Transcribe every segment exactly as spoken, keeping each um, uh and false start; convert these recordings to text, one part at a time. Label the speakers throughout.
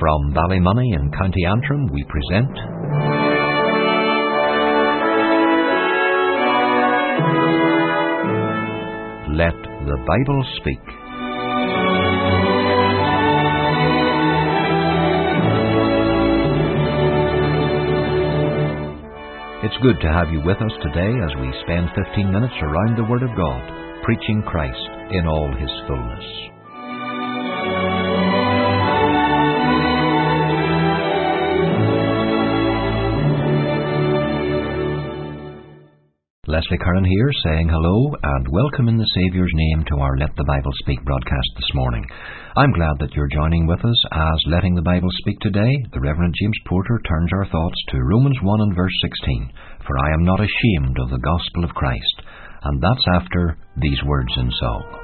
Speaker 1: From Ballymoney in County Antrim we present Let the Bible Speak. It's good to have you with us today as we spend fifteen minutes around the Word of God, preaching Christ in all His fullness. Leslie Curran here, saying hello and welcome in the Saviour's name to our Let the Bible Speak broadcast this morning. I'm glad that you're joining with us as Letting the Bible Speak today. The Reverend James Porter turns our thoughts to Romans one and verse sixteen. For I am not ashamed of the gospel of Christ. And that's after these words in song.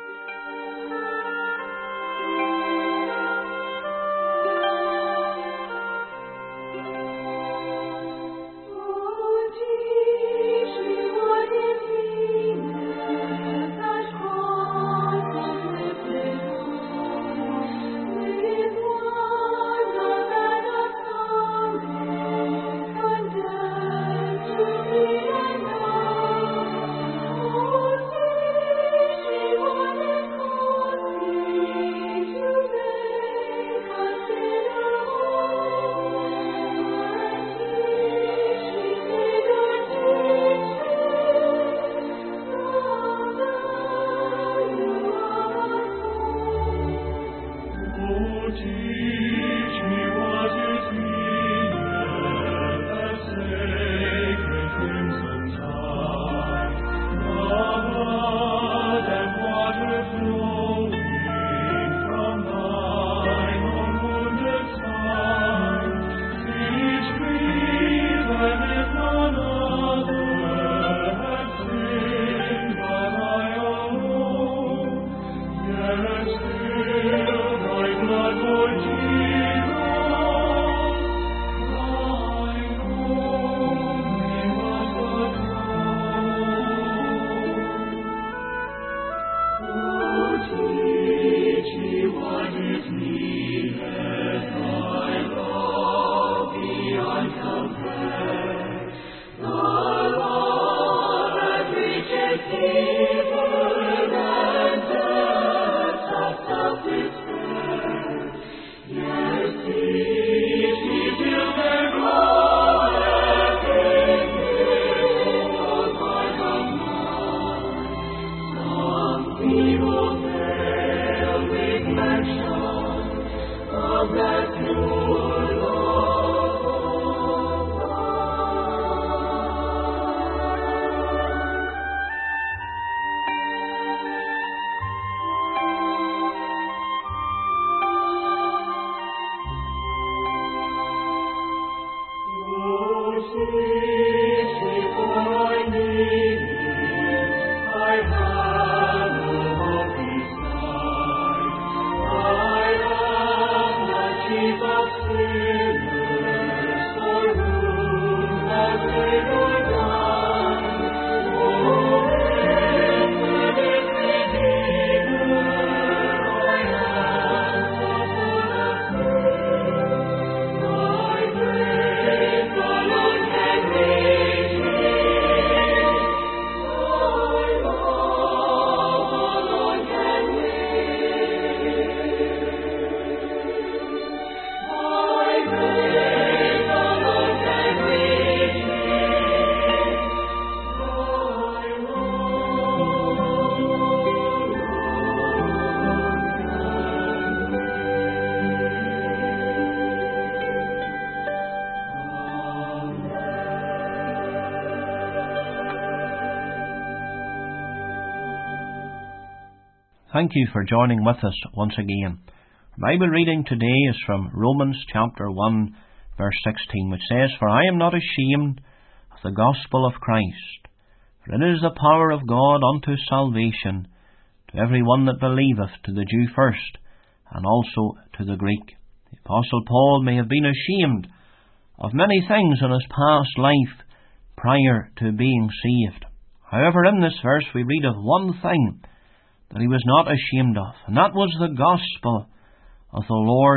Speaker 2: Thank you for joining with us once again. Our Bible reading today is from Romans chapter one, verse sixteen, which says, For I am not ashamed of the gospel of Christ, for it is the power of God unto salvation to every one that believeth, to the Jew first, and also to the Greek. The Apostle Paul may have been ashamed of many things in his past life prior to being saved. However, in this verse we read of one thing that he was not ashamed of, and that was the gospel of the Lord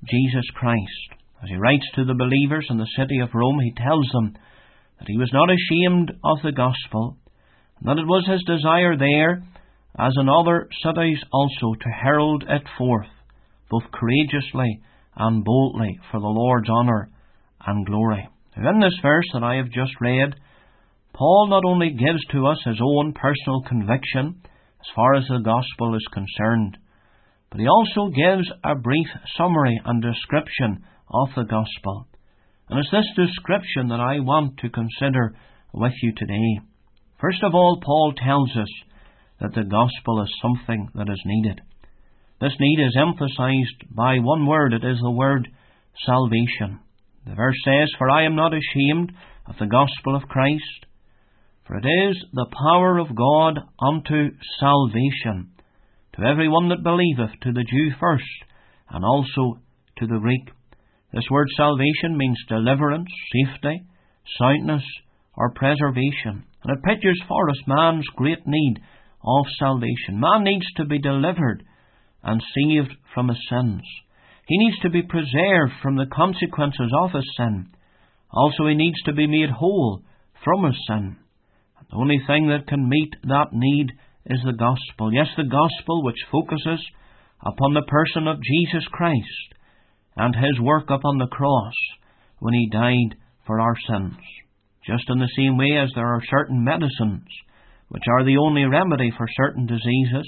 Speaker 2: Jesus Christ. As he writes to the believers in the city of Rome, he tells them that he was not ashamed of the gospel, and that it was his desire there, as in other cities also, to herald it forth, both courageously and boldly, for the Lord's honour and glory. Now, in this verse that I have just read, Paul not only gives to us his own personal conviction as far as the gospel is concerned, but he also gives a brief summary and description of the gospel. And it's this description that I want to consider with you today. First of all, Paul tells us that the gospel is something that is needed. This need is emphasized by one word. It is the word salvation. The verse says, "For I am not ashamed of the gospel of Christ, for it is the power of God unto salvation, to every one that believeth, to the Jew first, and also to the Greek." This word salvation means deliverance, safety, soundness, or preservation. And it pictures for us man's great need of salvation. Man needs to be delivered and saved from his sins. He needs to be preserved from the consequences of his sin. Also, he needs to be made whole from his sin. And the only thing that can meet that need is the gospel. Yes, the gospel which focuses upon the person of Jesus Christ and his work upon the cross when he died for our sins. Just in the same way as there are certain medicines which are the only remedy for certain diseases,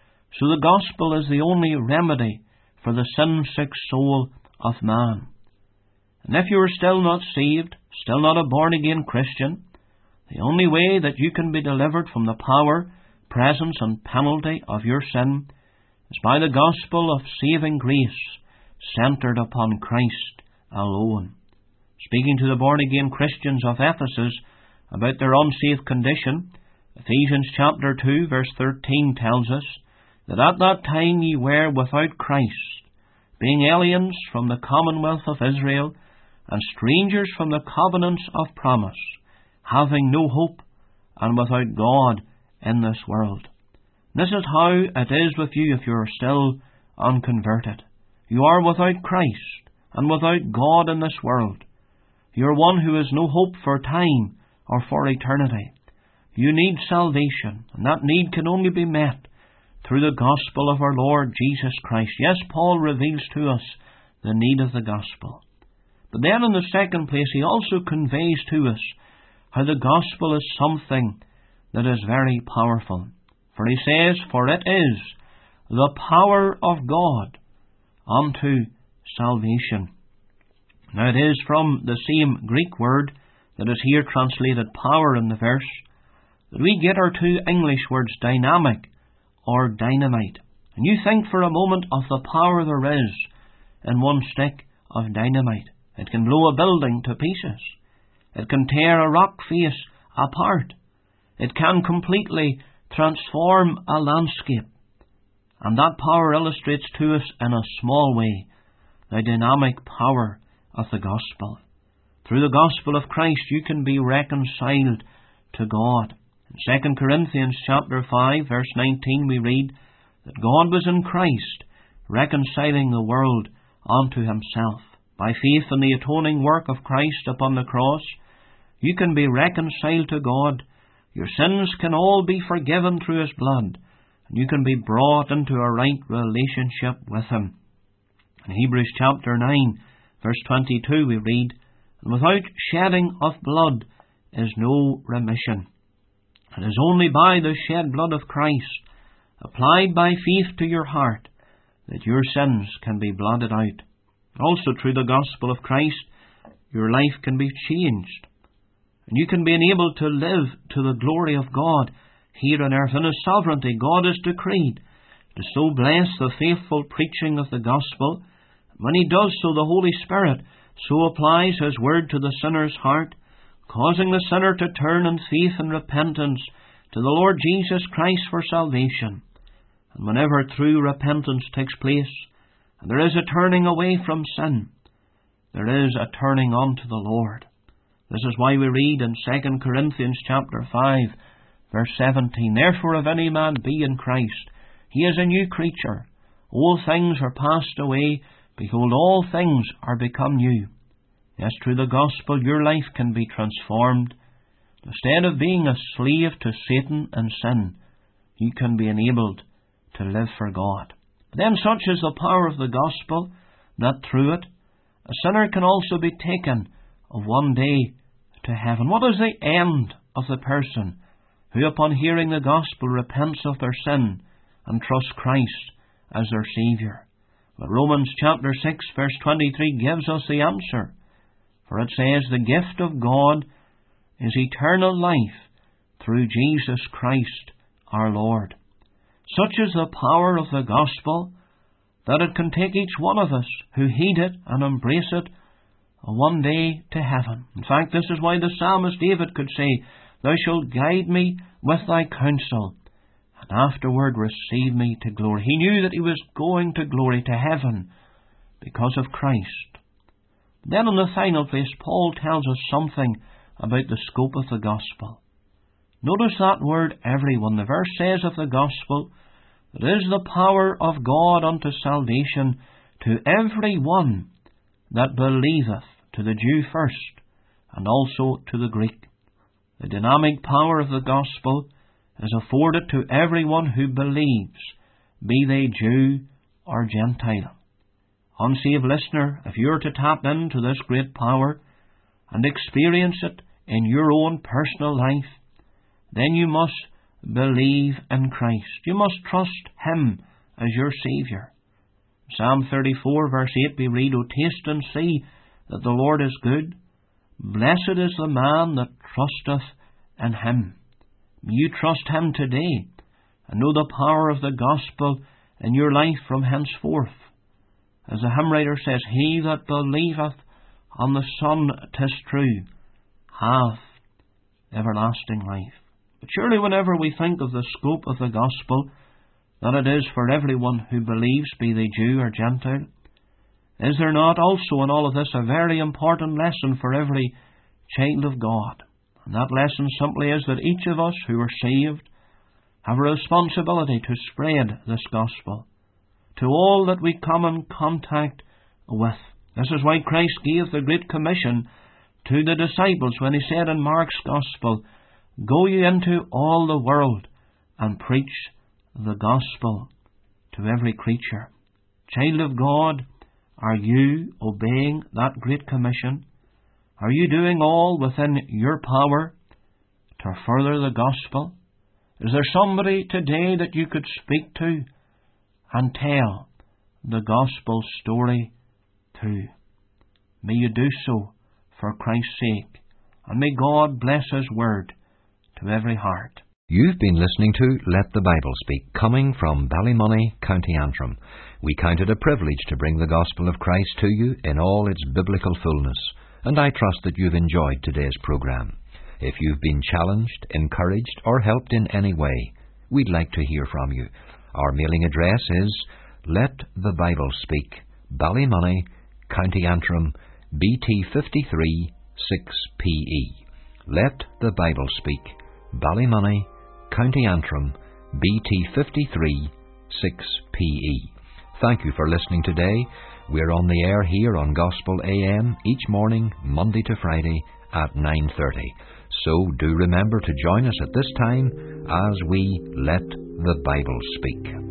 Speaker 2: so the gospel is the only remedy for the sin-sick soul of man. And if you are still not saved, still not a born-again Christian, the only way that you can be delivered from the power, presence and penalty of your sin is by the gospel of saving grace centred upon Christ alone. Speaking to the born-again Christians of Ephesus about their unsafe condition, Ephesians chapter two verse thirteen tells us that at that time ye were without Christ, being aliens from the commonwealth of Israel, and strangers from the covenants of promise, having no hope, and without God in this world. This is how it is with you if you are still unconverted. You are without Christ, and without God in this world. You are one who has no hope for time or for eternity. You need salvation, and that need can only be met through the gospel of our Lord Jesus Christ. Yes, Paul reveals to us the need of the gospel. But then in the second place, he also conveys to us how the gospel is something that is very powerful. For he says, "For it is the power of God unto salvation." Now it is from the same Greek word that is here translated power in the verse that we get our two English words dynamic or dynamite. And you think for a moment of the power there is in one stick of dynamite. It can blow a building to pieces. It can tear a rock face apart. It can completely transform a landscape. And that power illustrates to us in a small way the dynamic power of the gospel. Through the gospel of Christ you can be reconciled to God. In Second Corinthians chapter five verse nineteen we read that God was in Christ reconciling the world unto himself. By faith in the atoning work of Christ upon the cross, you can be reconciled to God. Your sins can all be forgiven through his blood, and you can be brought into a right relationship with him. In Hebrews chapter nine verse twenty-two we read, "And without shedding of blood is no remission." It is only by the shed blood of Christ, applied by faith to your heart, that your sins can be blotted out. Also through the gospel of Christ, your life can be changed, and you can be enabled to live to the glory of God here on earth. In his sovereignty, God has decreed to so bless the faithful preaching of the gospel. When he does so, the Holy Spirit so applies his word to the sinner's heart, causing the sinner to turn in faith and repentance to the Lord Jesus Christ for salvation. And whenever true repentance takes place, and there is a turning away from sin, there is a turning unto the Lord. This is why we read in Second Corinthians chapter five, verse seventeen, "Therefore if any man be in Christ, he is a new creature. All things are passed away. Behold, all things are become new. Yes, through the gospel your life can be transformed. Instead of being a slave to Satan and sin, you can be enabled to live for God. Then such is the power of the gospel that through it a sinner can also be taken of one day to heaven. What is the end of the person who upon hearing the gospel repents of their sin and trusts Christ as their Saviour? Well, Romans chapter six verse twenty-three gives us the answer. For it says, the gift of God is eternal life through Jesus Christ our Lord. Such is the power of the gospel that it can take each one of us who heed it and embrace it one day to heaven. In fact, this is why the psalmist David could say, Thou shalt guide me with thy counsel, and afterward receive me to glory. He knew that he was going to glory, to heaven, because of Christ. Then in the final place, Paul tells us something about the scope of the gospel. Notice that word, everyone. The verse says of the gospel, it is the power of God unto salvation to every one that believeth, to the Jew first, and also to the Greek. The dynamic power of the gospel is afforded to everyone who believes, be they Jew or Gentile. Unsaved listener, if you're to tap into this great power and experience it in your own personal life, then you must believe in Christ. You must trust Him as your Saviour. Psalm thirty-four verse eight we read, O taste and see that the Lord is good. Blessed is the man that trusteth in Him. May you trust Him today and know the power of the gospel in your life from henceforth. As the hymn writer says, He that believeth on the Son, 'tis true, hath everlasting life. But surely whenever we think of the scope of the gospel, that it is for everyone who believes, be they Jew or Gentile, is there not also in all of this a very important lesson for every child of God? And that lesson simply is that each of us who are saved have a responsibility to spread this gospel to all that we come in contact with. This is why Christ gave the Great Commission to the disciples when He said in Mark's Gospel, Go ye into all the world and preach the gospel to every creature. Child of God, are you obeying that Great Commission? Are you doing all within your power to further the gospel? Is there somebody today that you could speak to and tell the gospel story to? May you do so for Christ's sake, and may God bless His word to every heart.
Speaker 1: You've been listening to Let the Bible Speak, coming from Ballymoney, County Antrim. We count it a privilege to bring the gospel of Christ to you in all its biblical fullness, and I trust that you've enjoyed today's programme. If you've been challenged, encouraged, or helped in any way, we'd like to hear from you. Our mailing address is Let the Bible Speak, Ballymoney, County Antrim, B T fifty-three six P E. Let the Bible Speak, Ballymoney, County Antrim, B T fifty-three six P E. Thank you for listening today. We're on the air here on Gospel A M each morning, Monday to Friday at nine thirty. So do remember to join us at this time as we Let the Bible Speak.